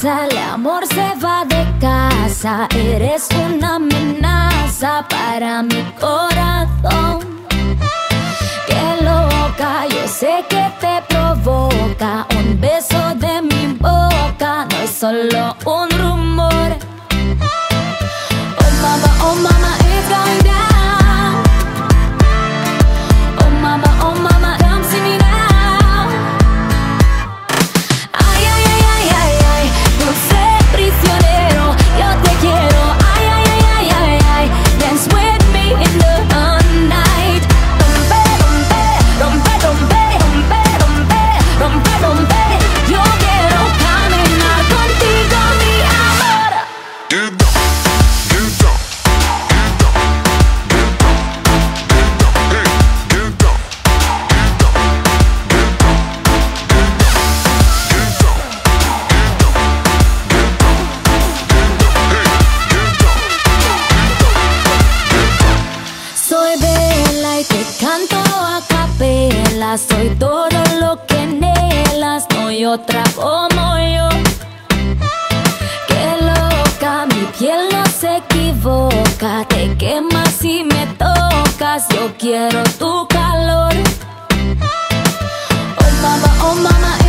pasa, el amor se va de casa. Eres una amenaza para mi corazón. Qué loca, yo sé que te provoca. Un beso de mi boca no es solo un rumor. Oh mama, it's going down. Oh mama, come see me now. Ay, ay, ay, ay, ay, ay, dulce prisionero, yo te quiero. Ay, ay, ay, ay, ay, ay, dance with me in the night. Rompe, rompe, rompe, rompe, rompe, rompe, rompe, rompe. Yo quiero caminar contigo, mi amor. Get down, get down, get down, get down, Soy Bella y te canto a capela. Soy todo lo que anhelas, no hay otra como yo. Qué loca, mi piel no se equivoca. Te quemas si me tocas, yo quiero tu calor. Oh mama,